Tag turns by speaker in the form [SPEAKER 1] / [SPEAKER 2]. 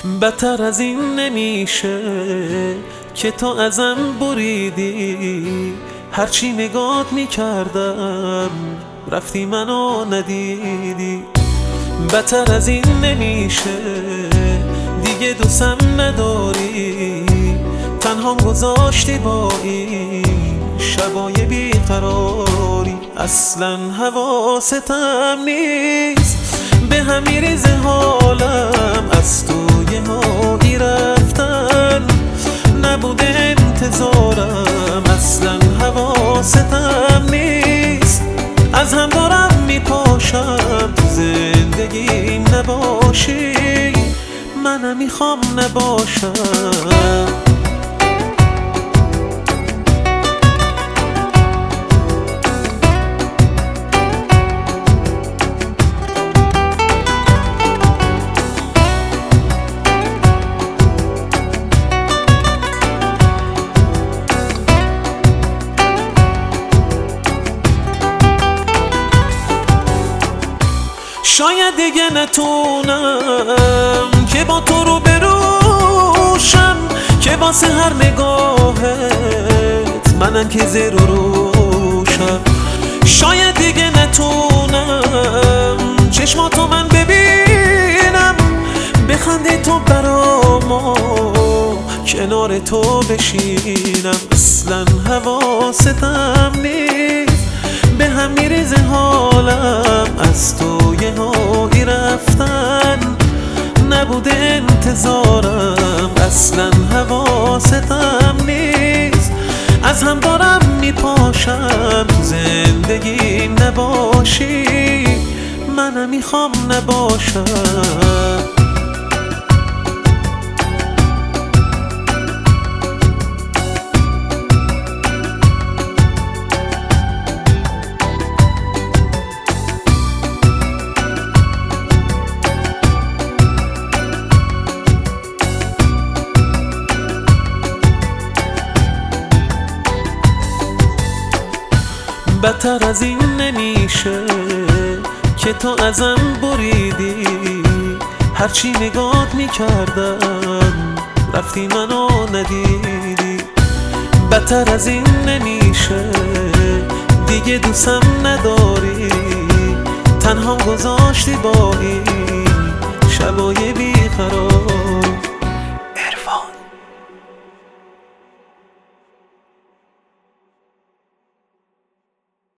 [SPEAKER 1] بدتر از این نمیشه که تو ازم بریدی. هرچی نگات میکردم رفتی منو ندیدی. بدتر از این نمیشه دیگه دوستم نداری. تنها گذاشتی با این شبای بیقراری. اصلا حواستم نیست به هم میریزه حالم. از تو یه هایی رفتن نبوده انتظارم. اصلا حواستم نیست از هم دارم میپاشم. تو زندگیم نباشی منم میخوام نباشم. شاید دیگه نتونم که با تو رو بروشم، که واسه هر نگاهت منم که زیر و روشم. شاید دیگه نتونم چشماتو من ببینم، بخندی تو برام کنار تو بشینم. اصلا حواستم نیست به هم میریزه حالم. از تو یه هایی رفتن نبوده انتظارم. اصلا حواستم نیست از هم دارم میپاشم. تو زندگیم نباشی منم میخوام نباشم. بدتر از این نمیشه که تو ازم بریدی. هرچی نگات میکردم رفتی منو ندیدی. بدتر از این نمیشه دیگه دوستم نداری. تنها گذاشتی با این شبای بیقرار.